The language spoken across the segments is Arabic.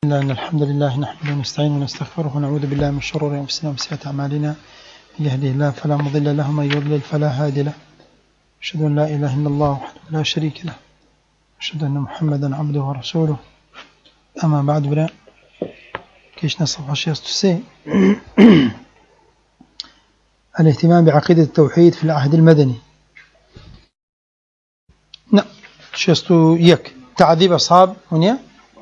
الله إن الحمد لله نحمده ونستعينه ونستغفره ونعوذ بالله من شرور أنفسنا وسيئات أعمالنا من يهده الله فلا مضل له ومن يضلل فلا هادي له أشهد أن لا إله إلا الله وحده لا شريك له أشهد أن محمدا عبده ورسوله أما بعد بلا كيشنا صفحة شيستوسي الاهتمام بعقيدة التوحيد في العهد المدني. نعم شيستو يك تعذيب أصحاب هنا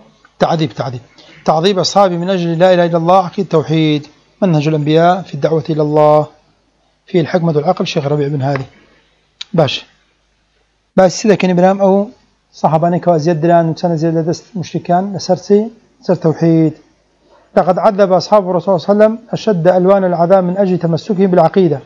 تعذيب أصحابي من أجل لا إله إلا الله عقيدة التوحيد منهج الأنبياء في الدعوة إلى الله فيه الحكمة والعقل شيخ ربيع بن هادي باش سيدا كان إبراهيم أو صحاباني كوازيد دران وتسانا زيادة لدست مشركان لسرسي سر توحيد. لقد عذب أصحاب الرسول صلى الله عليه وسلم أشد ألوان العذاب من أجل تمسكهم بالعقيدة.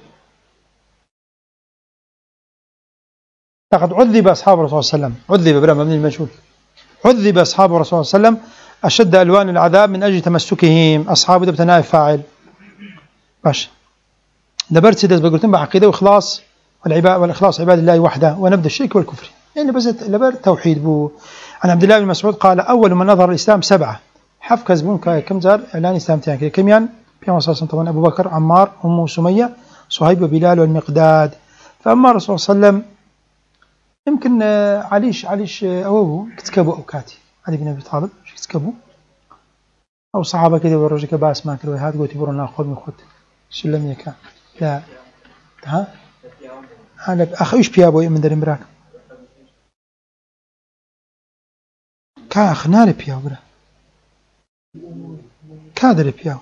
لقد عذب أصحاب الرسول صلى الله عليه وسلم عذب إبراهيم من المجهول عذب أصحاب الرسول صلى الله عليه وسلم أشد ألوان العذاب من أجل تمسكهم. أصحاب دبت نائب فاعل باش دبرت سيدس بقولتن بعقيدة وإخلاص والإخلاص عباد الله وحده ونبذ الشرك والكفر يعني بس لبر توحيد بو. عن عبد الله بن مسعود قال أول من نظر الإسلام 7 حف كذبون كم زار إعلان إسلام تاني كم يعني في مصاص طبعا أبو بكر عمار أم سمية صهيب وبلال والمقداد. فأما الرسول صلى الله عليه وسلم يمكن عليش أو كتكبوا أو كاتي علي بن أبي طالب كتكبوا أو صحابة كده ورجك باس ما كروي هاد قلت يبرنا خذ من خذ سلم يكا لا ها أنا أخيش بيابو من در مراك كأخ نار بيابو برا كادر بيابو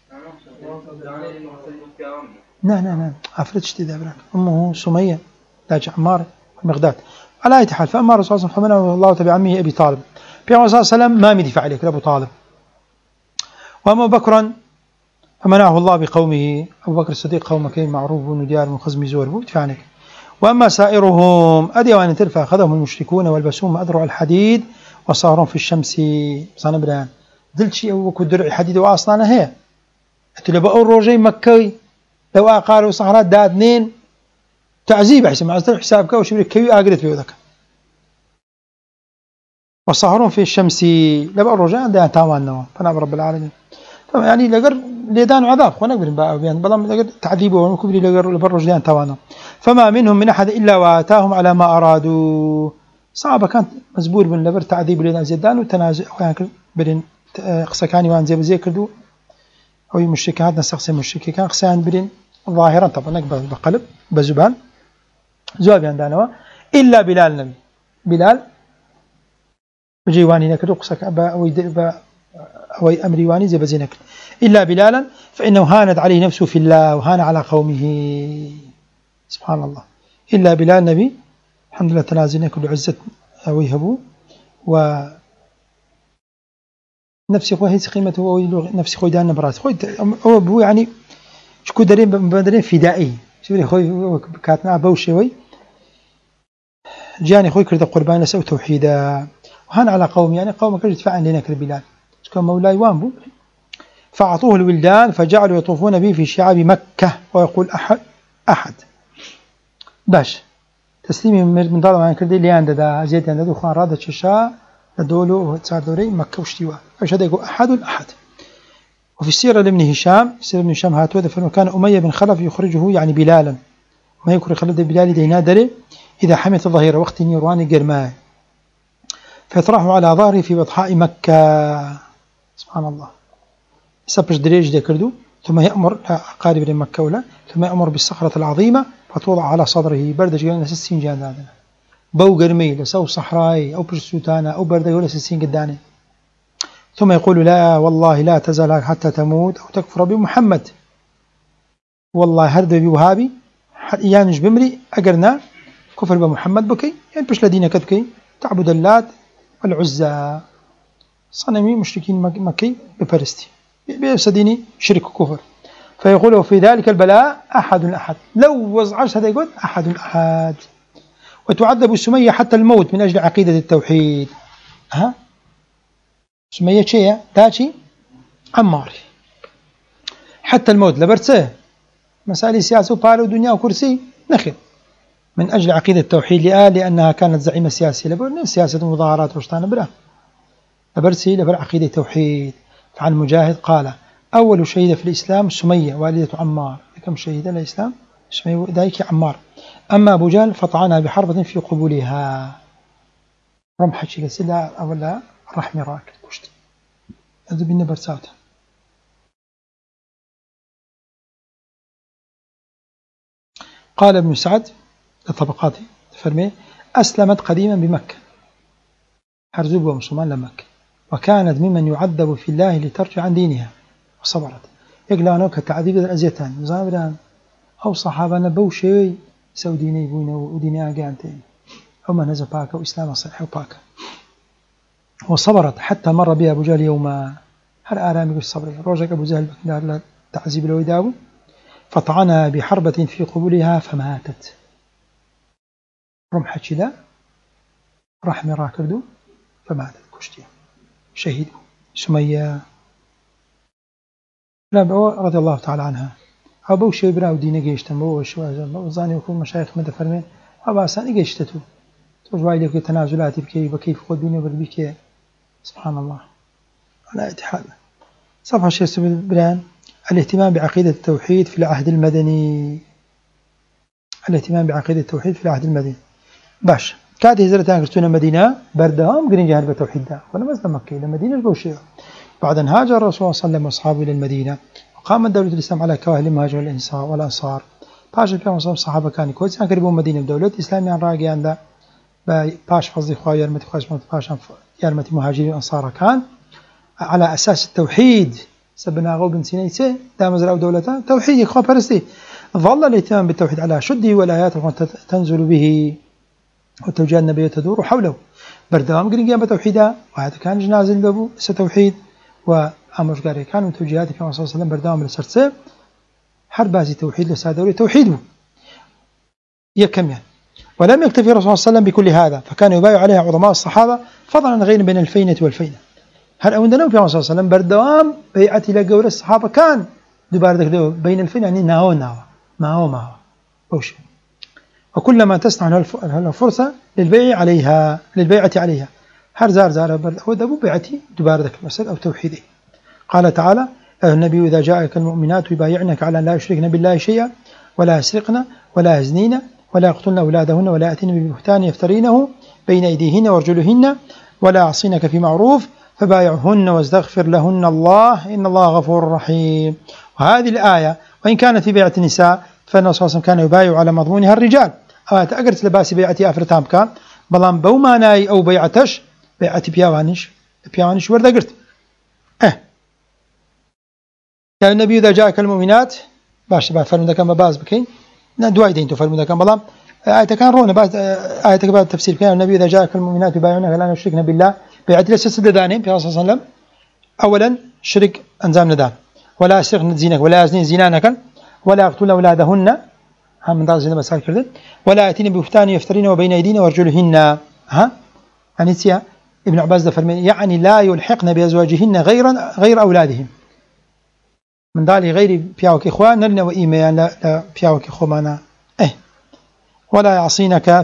نا أفرتش تدا براك أمه سمية لاج عمار المقداد على أي حال. فأما الرسول صلى الله عليه وسلم فمنه الله تبع عمه أبي طالب في صلى الله عليه وسلم ما مدفع عليك لأبو طالب. وأما بكرا فمنعه الله بقومه أبو بكر الصديق قومك معروف ونجار من خزم زور دفع عنك. وأما سائرهم أديوان تلفى أخذهم المشركون والبسوم أذرع الحديد وصارهم في الشمس صانا بران دلت شيء وكو درع حديد وأصلانا هي أتلبقوا الروجي مكي لو أقاروا صحرات دادنين تعذيب أحسن مع حسابك وشبرك كيو أقرت في ذاك وصهرون في الشمس لبقى الرجاء عندها تاواننا فنعم رب العالمين. يعني لقر ليدان عذاب خونا نقبل بقى بيان بلام لقر تعذيبه ونكبري لقر لبرجلان تاوانا. فما منهم من أحد إلا وآتاهم على ما أرادوا. صعبة كانت مزبور من لبر تعذيب لنا زيدان وتنازع يعني برين قصكاني وان زي كردو أو مشركات نستقسم مشركي كان قصان برين ظاهرا طبعا نقبل بقلب بزبان زواب عندنا إلا بلال نبي بلال جيواني نكدو قصك أبا أو أمري واني زي بزينك إلا بلالا فإنه هاند عليه نفسه في الله وهان على قومه سبحان الله. إلا بلال نبي الحمد لله تنازلنا كل عزة ويهبو و نفسي خوي هيس قيمته ونفسي خوي دان براس خوي هو يعني شكو دارين بدرين فدائي شوفي خوي كاتنا بوشوي جاني خوي كرد قربان لسو توحيدا وهان على قوم يعني قوم كرد يدفع لنا كربلال كان مولاي وانبو. فأعطوه الولدان فجعلوا يطوفون به في شعاب مكة ويقول أحد باش تسليمي من ضالة عن كردي اللي عنده زيت عنده خوان رادة ششاء لدولو وتصار دوري مكة وشتيوا ايش هذا يقول أحد. وفي السيرة لابن هشام سيرة ابن هشام هاتوه فلما كان أمية بن خلف يخرجه يعني بلالا ما يكره خلد بلال دينادري إذا حمت الظهيرة وقت نيرواني قرماه فيطرحه على ظهره في بطحاء مكة سبحان الله. سبش دريج ذكردو ثم يأمر قارب مكة ولا ثم يأمر بالصخرة العظيمة فتوضع على صدره بردج قال نسسين جاندانا بو قرمي لسو صحراي أو برسوتانا أو بردج ولا سسين قداني ثم يقول لا والله لا تزال حتى تموت أو تكفر بمحمد والله هرد بوهابي يانج بمري أقرنا كفر بمحمد بكي يعني بش لدينا كتبكي تعبد اللات والعزى صنمي مشركين مكي بفرستي بيسديني شرك كفر. فيقول في ذلك البلاء أحد لو وزعش هذا يقول أحد. وتعذب سمية حتى الموت من أجل عقيدة التوحيد. سمية شيء تاتي عمار حتى الموت لبرتسه مسائل سياسة وبار ودنيا وكرسي نخل من أجل عقيدة التوحيد لأنها كانت زعيمة سياسية لبرنا سياسة مظاهرات وشتان برا لبرسي لبر عقيدة التوحيد. عن مجاهد قال أول شهيدة في الإسلام سمية والدة عمار، كم شهيدة الإسلام سمية ذلك عمار. أما أبو جهل فطعنها بحربة في قبولها، رمحة شلسلة أولا رحمي راك كشت هذا بالنبر ساعتها. قال ابن سعد لطبقاته فرمي أسلمت قديما بمكة، هرزوب ومسلمان لمكة، وكانت ممن يعذب في الله لترجع عن دينها وصبرت. يقلانوك تعذيب الأزيتان مزابران أو صحابة نبو شيء سو ديني يبوين وديني أقانتين أو ما نزل باكا وإسلام صحيح وباكا وصبرت حتى مر بها أبو جهل يوما. هل آرامي بالصبر روجك أبو جهل بكدار تعذيب الويداو فطعنها بحربة في قبولها فماتت. رمحة شلا رحمي راكردو فماتت كشتيا شهيد. سمية رضي الله تعالى عنها أبو شيء براو دينه جيشتن بو شواجه وزاني وكل مشايخ مدى فرمين أبا ساني جيشتتو توجواي لك تنازلاتي بكيف خود بيني وبربيك سبحان الله على اتحاد. صفحة الشيخ سبيل البران الاهتمام بعقيدة التوحيد في العهد المدني. الاهتمام بعقيدة التوحيد في العهد المدني باش كانت هجرتان كرتونا مدينة بردهم قرين جهل بتوحيد ده ولا مثل مكة إلى مدينة البوشية. بعد أن هاجر الرسول صلى الله عليه وسلم وأصحابه إلى المدينة وقامت دولة الإسلام على كواهل المهاجر والأنصار. باش البيان الصحابة كانوا كويس كان قريبون مدينة بدولة إسلامية راقي عندها باش فضي خواه يرمتي خواه باش يرمتي مهاجرين أنصار كان على أساس التوحيد سبنا غو بن سينيسي دام زرعوا دولتان توحيد إخوة فرستي. ظل الاهتمام بالتوحيد على شده والآيات تنزل به والتوجيه النبي تدور حوله. بردوام قرين قيام بتوحيدها وهذا كان جنازل بابو ستوحيد وأمر قاري كان من توجيهات في صلى الله عليه وسلم بردوام لسرسه حربازي توحيد لسادوري توحيده يكمل. ولم يكتفي الرسول صلى الله عليه وسلم بكل هذا فكان يبايع عليها عظماء الصحابة فضلا عن غير بين الفينة والفينة. هل أوندنا في صلى الله عليه وسلم بردوام بيعتي لقول الصحابة كان دباردك بين الفينة يعني ناو ما هو بوش. وكلما تسنع له فرصة للبيع عليها هر زار برد أو دبو بيعتي دباردك المسألة أو توحيدي. قال تعالى النبي إذا جاءك المؤمنات يبايعنك على لا يشركن بالله شيئا ولا يسرقن ولا يزنين ولا يقتلن أولادهن ولا يأتين ببهتان يفترينه بين أيديهن وارجلهن ولا يعصينك في معروف فبايعهن واستغفر لهن الله إن الله غفور رحيم. وهذه الآية وإن كانت في بيعة النساء فإن الرسول صلى الله عليه وسلم كان يبايع على مضمونها الرجال. أقرت لباسي بيعتي أفرتام كان بلان بوماناي أو بيعتش بيعتي بيوانش ورد أقرت كان النبي إذا جاءك المؤمنات باش فرمو ذا كان باز بكين دواي دين تفرمو ذا كان بلان آية كان رونا بعد آية بعد التفسير كان النبي إذا جاءك المؤمنات يبايعونك لا يشركن بالله بيعتي لسلسلة دانين في صلى الله عليه وسلم. أولا شرك أنزام ندان ولا يسرقن زينك ولا يزنين زينانك ولا يقتلن أولادهن هم من ضمن زين مسائل كردن ولا يأتين ببهتان يفترين وبين أيدينا وارجلهن يعني سيا ابن عباس ده فرمي يعني لا يلحقن بأزواجهن غير أولادهم من ذلك غير بياوك إخوان نلنا وإيمان لا بياوك إخوانا ولا يعصينك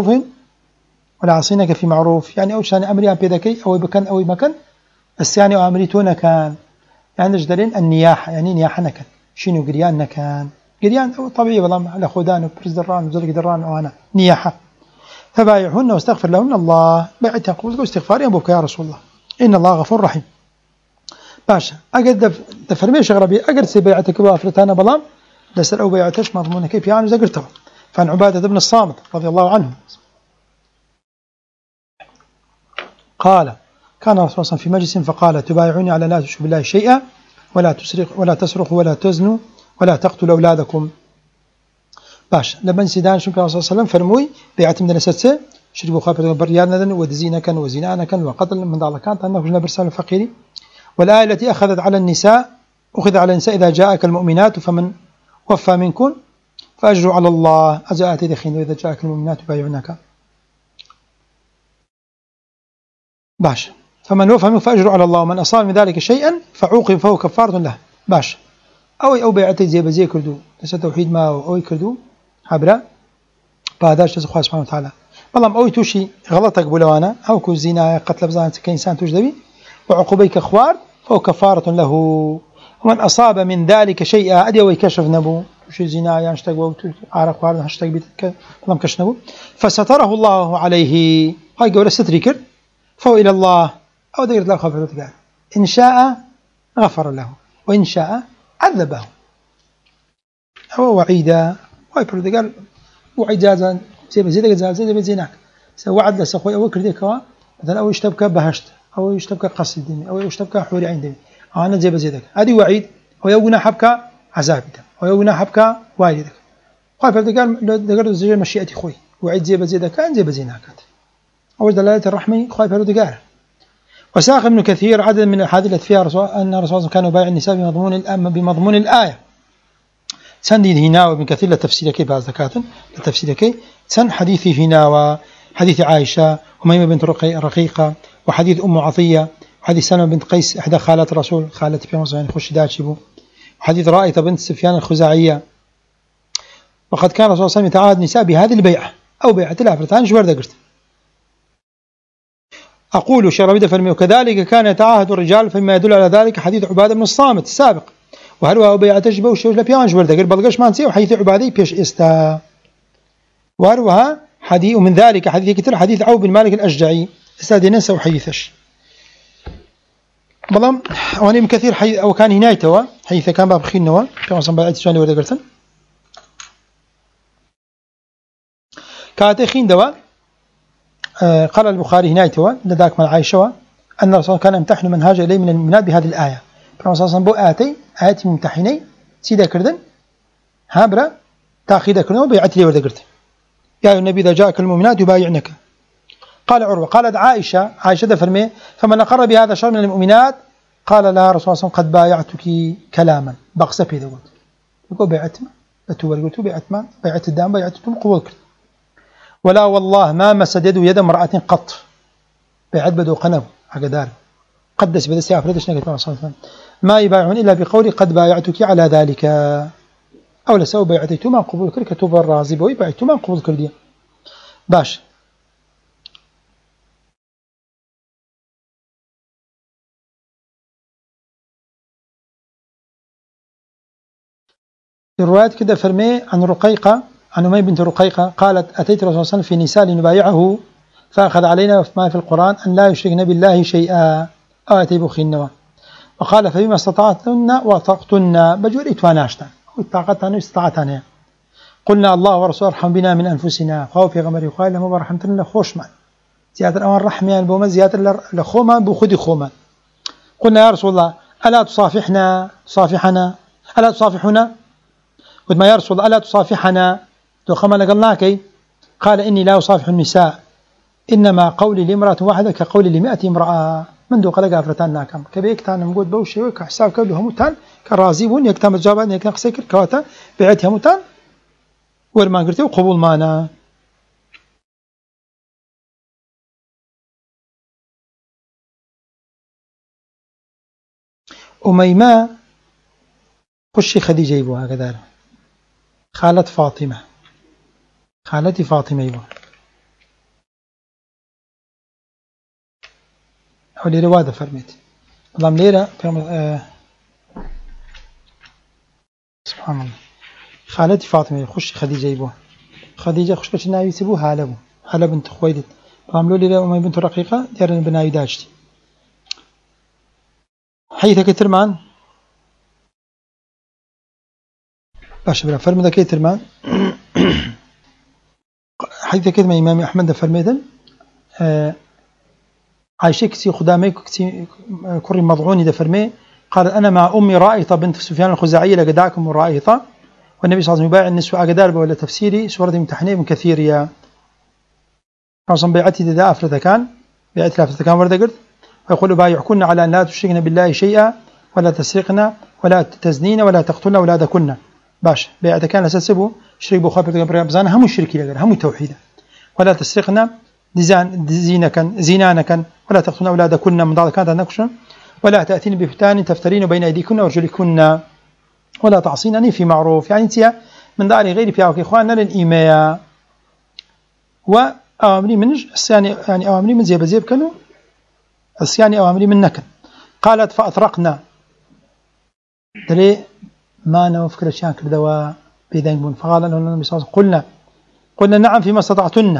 في معروف يعني أوش أنا أمري بيدكي أو بكن أو مكان السياني أمريتون كان يعني جدرين النياحة يعني نياحة نكن شنو قريان نكان قريان أو طبيعي والله على خدان وبرز دران وزلق دران وأنا نياحة. فبايعهن واستغفر لهن الله بعد يقول استغفار ينبوك يا رسول الله إن الله غفور رحيم. باشا أقد تفرمي شغربي أقد سبيعتك وافرتانا بلام لسر أو بيعتش مضمونك كيف يعني ذكرته. فعن عبادة بن الصامت رضي الله عنه قال كان الرسول صلى الله عليه وسلم في مجلس فقال تبايعوني على لا تشركوا بالله شيئا ولا تسرقوا ولا تزنوا ولا تقتلوا أولادكم. باش لبن سيدان شنك الرسول صلى الله عليه وسلم فرموي بيعت من الأساسة شربوا خابر بريانا ودزينكا وزنانكا وقتل من ضال كانت أنه جنا برسال الفقير. والآية التي أخذت على النساء أخذ على النساء إذا جاءك المؤمنات فمن وفى منكم فأجروا على الله أجاءت دخين إذا جاءك المؤمنات يبايعنك. باش فمن وفى منكم فأجروا على الله ومن أصاب من ذلك شيئا فعوقب فهو كفارة له. باش أو بيعتي زي كردو لسه توحيد ما أو كردو حبرا بعداش تزخوا سبحانه وتعالى والله أو توشي غلطك بلوانا أو كوزينا قتل بزان كإنسان توجدبي وعقوبيك خوار فهو كفارة له. ومن أصاب من ذلك شيئا أدي ويكشف نبو شي زنا ينشتق وعرق وارد هشتق بيتك لم كشنبو فستره الله عليه هاي قولة ستريكر فهو إلى الله أو دقير الله خفرته إن شاء غفر له وإن شاء عذبه. هو وعيدا ويبرد قال وعجازا زي زيناك وعد لسخوي أو كرديكوا مثلا أو يشتبك بهشت أو يشتبك قصد أو يشتبك حوري عندي أنا زي ذاك هذه وعيد ويوجنا حبك عذابك ويوجنا حبك وايدك ويبرد قال دقر زي مشيئتي خوي وعيد زي ذاك كان زي زيناك أول دلالة الرحمة خوي برد قال. وساق ابن كثير عدد من الأحاديث التي فيها أن الرسول صلى الله عليه وسلم كان يبايع النساء بمضمون الآية. سندي هنا وابن كثير لتفسير كيف هذا كاتن لتفسير كيف سن حديث هنا وحديث عائشة وميمة بنت رقيقة وحديث أم عطية وحديث سلمة بنت قيس إحدى خالات الرسول خالة في مصر يعني خش داتشبو وحديث رائطة بنت سفيان الخزاعية. وقد كان الرسول صلى الله عليه وسلم يتعاهد النساء بهذه البيعة أو بيعة الأفرتان جوار دقرت. أقول شرابيد فرمي وكذلك كان يتعاهد الرجال فيما يدل على ذلك حديث عبادة بن الصامت السابق وهل هو بيعة تجبه وشوش لبيان جوار دقر بلغش مانسي وحديث عبادة بيش استا وهروها حديث ومن ذلك حديث كتير حديث عوف بن مالك الأشجعي استاذ ننسى وحديثش بلام وأنا من كثير حديث أو كان هنايته حديث كان باب خينوا كما صنع بعد سؤال ورد قرتن كاتخين دوا قال البخاري هنايته لذاك من عائشة أن الرسول كان يمتحن من هاج إليه من المؤمنات بهذه الآية فالرسول صلى الله عليه وسلم آياتي ممتحني سيدا كردن هابرا تأخيدا كردن وبيعت لي ورد قرتن يا أيها النبي إذا جاءك المؤمنات يبايعنك. قال عروة قالت عائشة فرمي فمن أقر بهذا الشر من المؤمنات قال لها رسول الله صلى الله عليه وسلم قد بايعتك كلاما بقصة في ذا يقول بيعت ما بتوري قلت بيعت ما بيعت الدام بيعتكم قبول كرد ولا والله ما مسد يد امرأة قط بيعت بدو قنب عقدار قدس بدس يافردش نقول الله صلى الله عليه وسلم ما يبايعون إلا بقولي قد بايعتك على ذلك أو لسوا بيعتيتما قبول كرد كتب الرازي بوي بايعتما قبول كردية باش. الروايات كده فرمي عن رقيقة عن أمي بنت رقيقة قالت أتيت رسول الله صلى الله عليه وسلم في نساء لنبايعه فأخذ علينا ما في القرآن أن لا يشركن بالله شيئا أو أتي بخينوا وقال فبما استطعتن وطقتن بجور إتواناشتن وإطاقتن واستطاعتن قلنا الله ورسوله ارحم بنا من أنفسنا فهو في غمر يقال لهم برحمتنا لخوش من زيادة الأمان رحمة البوما زيادة لخوما بخدي خوما. قلنا يا رسول الله ألا تصافحنا ألا تصافحنا قلت ما يا رسول الله ألا تصافحنا لو خما لقلناك قال إني لا أصافح النساء إنما قولي لامرأة واحدة كقولي ل100 امرأة من دو قلق أفرتان ناكم كبيك تان مقود بوشي وكحساب كله هموتان كرازيبون يكتام الجوابات يكتام قسيكر كواتا بعتها هموتان ورمان قرتي وقبول مانا. أميمة خشي خديجة يبوها كذلك خالة فاطمة خالتي فاطمة يبوها أو ليرة وادا فرميت اللهم ليرة سبحان الله خالتي فاطمة خشي خديجة يبوها خديجة خش كش ناوي يسيبوها هالة بنت خويلد اللهم ليرة أمي بنت رقيقة ديرنا بناوي داشتي حيث كترمان باش برا فرمي ذا كترمان حيث كترمان إمام أحمد فرميدن عايشة كسي خدامي كسي كوري مضعوني ده فرمي قال أنا مع أمي رائطة بنت سفيان الخزاعية لقداكم رائطة والنبي صلى الله عليه وسلم يبايع النسوة أقدار ولا تفسيري سورة امتحانية من كثير يا أصلا بيعتي دا أفرتكان بيعتي أفرتكان ورد قرد ويقول بايعكن على أن لا تشركن بالله شيئا ولا تسرقن ولا تزنين ولا تقتلن أولادكن باش بيعتكان لسسبه شريك بخابر بزان هم الشركي لغير هم التوحيد ولا تسرقن زينانكن ولا تقتلن أولادكن من ضعض كانت أنكشن ولا تأتين بفتان تفترين بين أيديكن ورجلكن ولا تعصينني في معروف يعني انت من دار غير فيها إخواننا للإيماء وأوامري منج الثاني يعني أوامري من زيب كانوا الثاني أوامري من نكن قالت فأطرقنا دري ما نفكر شان كردوا بيدين بون. فقال له النبي صلى الله عليه وسلم قلنا نعم فيما استطعتن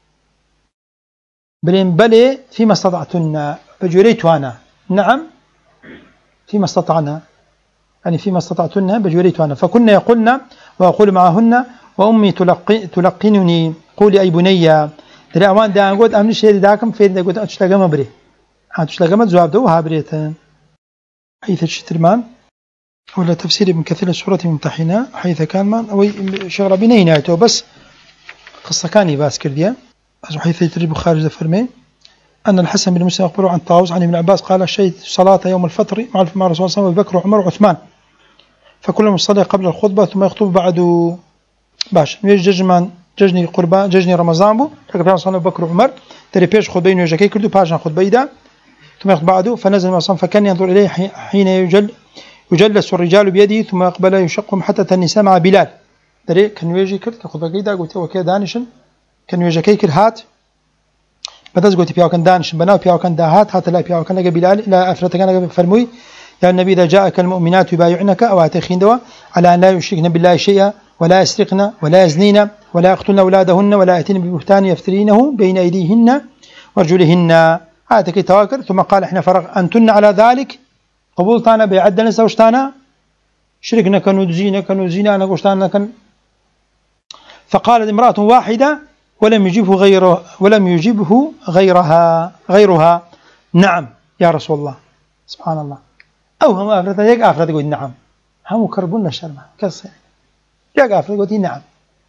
بلي فيما استطعتن بجوريت وانا نعم فيما استطعنا يعني فيما استطعتن بجوريت وانا. فكنا يقولن وأقول معهن وأمي تلقنني قولي أي بني دري أوان دا أقول أمني شيء داكم فين دا قلت أتشتغم بري أتشتغم جواب دو هابريتن حيث الشترمان ولا تفسير ابن كثير سورة ممتحنة حيث كان من أو شغل بنيناته بس قصة كاني باس كرديا حيث يتريب خارج فرمي أن الحسن بن مسلم أخبره عن طاووس عن ابن عباس قال شهدت صلاة يوم الفطر مع الرسول صلى الله عليه وسلم أبي بكر وعمر وعثمان فكلهم يصلي قبل الخطبة ثم يخطب بعد باش ججني قربان ججني رمضان بو لكن صلى أبو بكر وعمر تري بيش خطبين وجاكي كردو باش خطبة إذا ثم يخطب بعده فنزل المصام فكان ينظر إليه حين يجلس الرجال بيده ثم يقبل يشقهم حتى النساء مع بلال دري كان يجي كرد كخطبة كيدا قلت وكيا دانشن كان يجي كيكل هات بدأت قلت بياو كان دانشن بناو بياو كان داهات هات لا بياو كان لقى بلال لا أفرت كان لقى فرموي يا النبي إذا جاءك المؤمنات يبايعنك أو أتخين دوا على أن لا يشركن بالله شيئا ولا يسرقن ولا يزنين ولا يقتلن أولادهن ولا يأتين ببهتان يفترينه بين أيديهن وارجلهن هذا كي تواكر. ثم قال احنا فرغ أنتن على ذلك قبولتانا بيعدنا سوشتانا شركنا كانوا زينا كانوا زينا أنا قشتانا كان. فقالت امرأة واحدة ولم يجبه غيرها نعم يا رسول الله. سبحان الله أو هم أفرد يك أفرد يقول نعم هم كربون الشرمة كسر يك أفرد يقول نعم.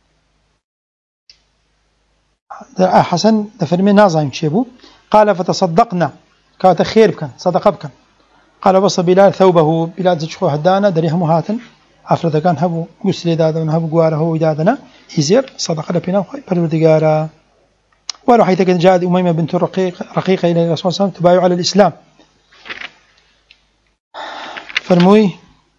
حسن تفرمي نازم شيبو قال فتصدقنا كانت خير بكن صدق بكن. قال وصى بلال ثوبه بلال زجخو هدانا دريهم هاتن أفرد كان هبو غسل دادا ونهبو قواره ودادنا يزير صدق لبنا بردقارا. ولو حيث جاءت أميمة بنت رقيقة إلى الرسول صلى الله عليه وسلم تبايع على الإسلام فرموي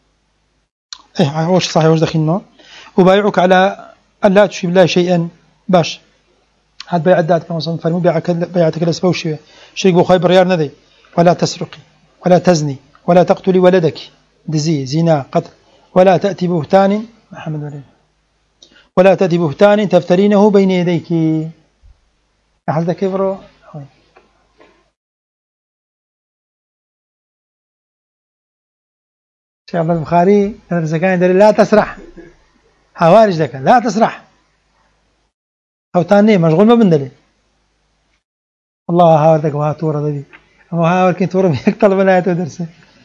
وش صحيح وش دخلنا أبايعك على أن لا تشرك بالله شيئا باش هاد بيع الدات كما صلى فرموي بيعتك الأسبوع شرك بو خيبر يار نذي ولا تسرقي ولا تزني ولا تقتلي ولدك دزي زنا قتل ولا تأتي بهتان محمد وليد ولا تأتي بهتان تفترينه بين يديك أحد كبره شيخ عبد البخاري الرزقاني لا تسرح حوارج لك لا تسرح أو تاني مشغول ما بندلي الله هاوردك وهاتورة ذي أما هاور كنت ورم يقتل بناية ودرسه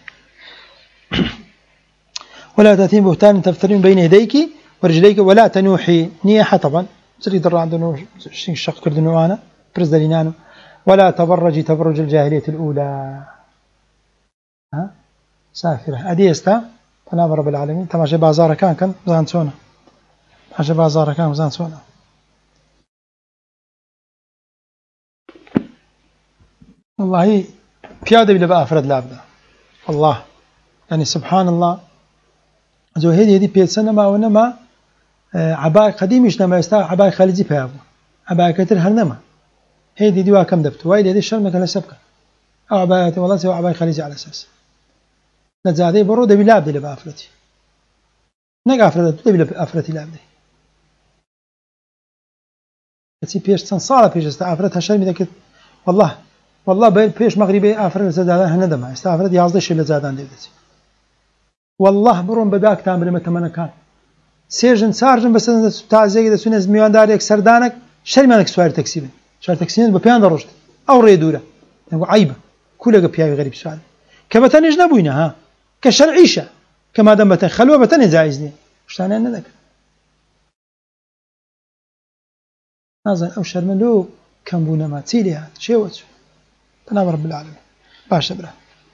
ولا تأتين بهتان تفترين بين يديك ورجليك ولا تنوحي نيحة طبعا سري در عندنا شق كردنو أنا برز دلينانو ولا تبرجي تبرج الجاهلية الأولى ها سافرة أديستا تنام رب العالمين تماشى بازار كان زانسونا تماشى بازار كان زانسونا. والله بيادة بلا بأفرد لابدا والله يعني سبحان الله زو هذه بيتسنة ما ونما عباء قديم يشنما يستا عباء خالدي بيابو عباء كتر هرنما هذه دوا كم دبت وايد هذه الشرمة كلا سبكة أو عباء والله سوى عباء خالدي على أساس نزادي برودة بلا بدي لبا أفرتي نجا أفرد بلا أفرتي لابدي تسي بيش تنصالة بيش استا أفرد هالشرمة ذاك والله بيش مغربي أفرد زادان هندما استا أفرد يازده شيء لزادان ديدتي والله برون بداك تعمل متى ما كان سيرجن سارجن بس تازيك ده سنز ميوان دارك سردانك شري مالك سوار تكسيبن سوار تكسيبن ببيان درجت أو ريدورة يعني عيبة كلها بياوي غريب سؤال كبتن يجنبوينا ها كشرعيشة كما دام بتن خلوة بتن زايزني وش تاني أنا ذاك نازل أو شرملو كم بونا ما تسيلي هذا شيء وتشو تنام رب العالمين باش تبرأ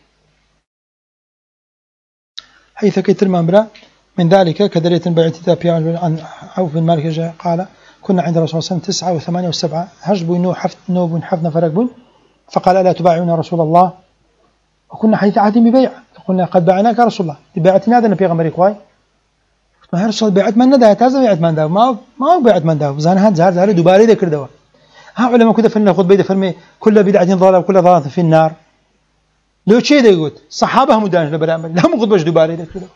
حيث كيتر مامبرا من ذلك كدرية بعتداء بيان عن عوف بن مالك قال كنا عند الرسول صلى الله عليه وسلم 9 و8 و7 هجبوا إنه نوب حفنا فرقبون فقال ألا تبايعون رسول الله وكنا حديث عهد ببيع فقلنا قد باعناك يا رسول الله بيعتنا هذا نبي غمري كواي ما هي رسول بيعت من نداه هذا بيعت من ده ما هو بيعت من ده زان هاد زهر دوباري ذكر دوا ها علماء كده فلنا خطبه فرمي كل بدعة ضلالة وكل ضلالة في النار لو شيء يقول صحابة هم دانش لبرامج لهم خطبة دوباره ده كده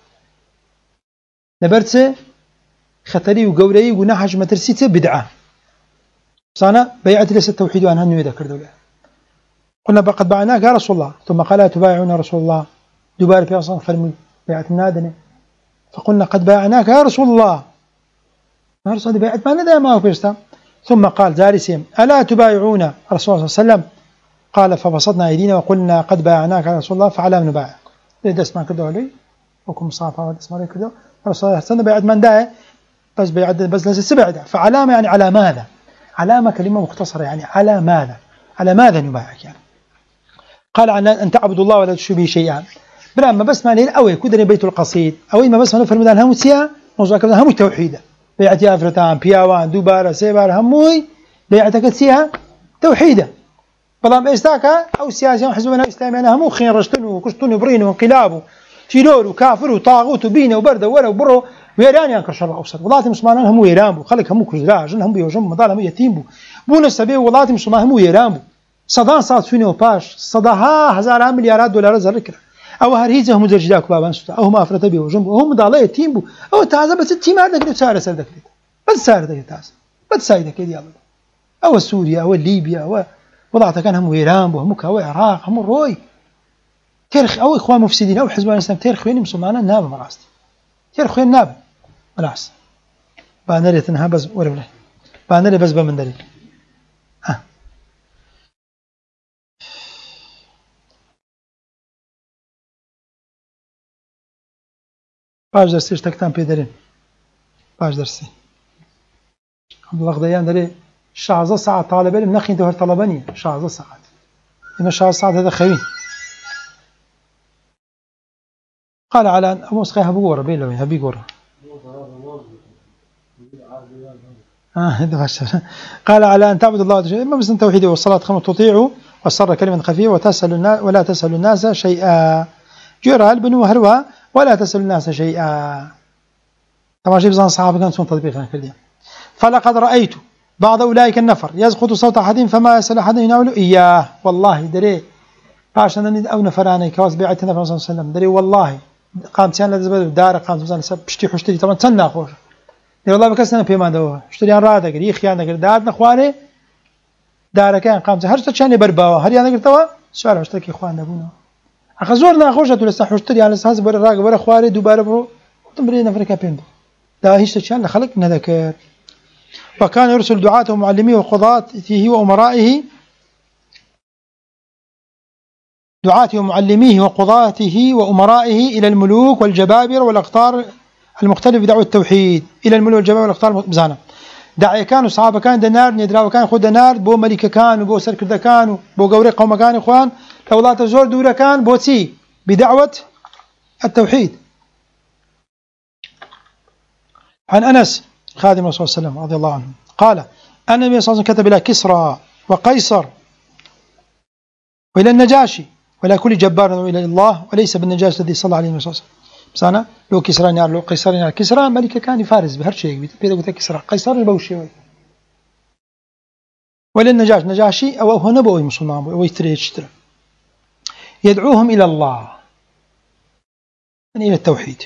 لبرت خطري وجوري ونحج مترسيته بدعة صانا بيعت ليس التوحيد وأنها يذكر دوله قلنا قد باعناك يا رسول الله ثم قال تبايعون يا رسول الله دوباره في أصلا فرمي بيعت نادنه فقلنا قد باعناك يا رسول الله ما رسول الله بيعت ما ندى ما هو فيستا ثم قال جالسين ألا تبايعون رسول الله صلى الله عليه وسلم قال فبسطنا أيدينا وقلنا قد باعناك يا رسول الله فعلى من نبايعك لذا اسمع كده علي وكم صافا واسمع لي كده رسول الله صلى بيعت من ده بس بيعت بس ليس سبعده فعلامة يعني على ماذا علامة كلمة مختصرة يعني على ماذا على ماذا نبايعك يعني قال عن أن تعبد الله ولا تشرك به شيئا بلا ما بس ما لين أوي كودني بيت القصيد أوي ما بس ما نفهم مدان هم سيا موضوع كذا هم توحيدا بيعتي أفرتان بياوان دوبارة سيبار هموي بيعتك سيا توحيدا بلا ما استاكا أو سياسي حزبنا إسلامي أنا همو خين رشتنو وكشتنو وبرينو وانقلابو تيلول وكافر وطاغوت وبينه وبرده ولا وبرو ويران ينكر شر الأوسط ولاة مسلمان هم يرامبو خلق هم كزراج هم بيوجم مضال هم يتيمبو بون السبي ولاة مسلمان هم يرامبو صدان صاد فينو باش صداها هزار مليارات دولار زركره او هرهيزه هم زرجداك بابان ستا او ما افرت بيوجم هم مضال يتيمبو او تعذ بس التيم هذا كده سار سردك بس سار ده تاس بس سايده كده يلا او سوريا او ليبيا او ولاة كان هم يرامبو هم كاوي عراق هم روي تاريخ او اخوان مفسدين او حزب الاسلام تاريخ وين مسلمان ناب مراست تاريخ وين ناب خلاص بانري تنها بس ولا بانري بس بمندري باش درسيش تكتان بيدرين باش درسي عبد الله غديان دري شازة ساعة طالب علم نخي دهر طلبانية شازة ساعة إما شازة ساعة هذا خوين قال على أن أموس خيها بقورة بيلوي هبي قورة قال على أن تعبد الله إما بس توحيد والصلاة خمس تطيع والصر كلمة خفيفة وتسأل الناس ولا تسأل الناس شيئا جرى البنو هروها ولا تسأل الناس شيئا طبعا شيء بزان صحابة كانت سون تطبيقا كردين فلقد رأيت بعض أولئك النفر يسقط صوت أحدهم فما يسأل أحد يناول إياه والله دري باش أنا أو نفراني كواس بيعت النبي صلى الله عليه وسلم دري والله قامت سيان لازم دار قامت مثلا بشتي حشتري طبعا تنا خوش والله بكسنا في ما دوا اشتري عن راد قري خيانة قري داد نخواني دار كان قامت هرجت شاني برباوا هر يعني قرتوا سؤال اشتري إخوان نبونا أخذورنا خوشة ولا اشتري على أساس برا راق برا خواري دوباره برو تمرين نفرك بيندو ده هيش تشان لخلق نذكر وكان يرسل دعاته ومعلميه وقضاته وأمرائه دعاته ومعلميه وقضاته وأمرائه إلى الملوك والجبابرة والأقطار المختلف بدعوة التوحيد إلى الملوك والجبابرة والأقطار بزانا داعي كانوا صحابة كان دينار ندراو كان خد دينار بو ملكة كان وبو سركردة كان بو قوري قوم كان إخوان لولاة الزور دورة كان بوتي بدعوة التوحيد عن أنس خادم الرسول صلى الله عليه وسلم رضي الله عنه قال أن النبي صلى الله عليه وسلم كتب إلى كسرى وقيصر وإلى النجاشي وإلى كل جبار إلى الله وليس بالنجاشي الذي صلى عليه وسلم بس أنا لو كسرى نار لو قيصر نار كسرى ملكة كان فارس بهر شيء بيدو كسرى قيصر بوشي وإلى النجاشي نجاشي أو هو نبوي مسلمان أو يشتري يدعوهم إلى الله يعني إلى التوحيد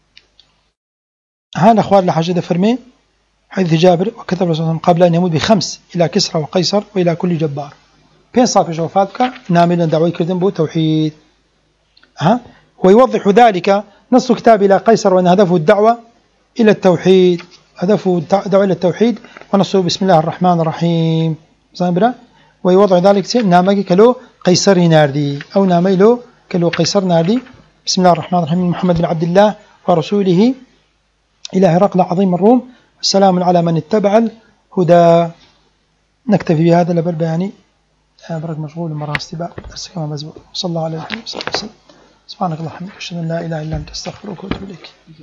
هذا أخوار لحاجة فرمي حديث جابر وكتب الرسول قبل أن يموت بخمس إلى كسرى وقيصر وإلى كل جبار بين صافي جوفاتك نامل دعوي كردن بو توحيد ويوضح ذلك نص كتاب إلى قيصر وأن هدفه الدعوة إلى التوحيد هدفه الدعوة إلى التوحيد ونصه بسم الله الرحمن الرحيم زامبرا ويوضح ذلك نامك كلو قيصر ناردي أو نامي له كلو قيصر ناردي بسم الله الرحمن الرحيم محمد بن عبد الله ورسوله إلى هرقل عظيم الروم السلام على من اتبع الهدى. نكتفي بهذا لبر بياني برك مشغول مرة استباع درس كما مزبوط. صلى الله عليه وسلم. سبحانك اللهم وبحمدك أشهد أن لا إله إلا أنت أستغفرك وأتوب إليك.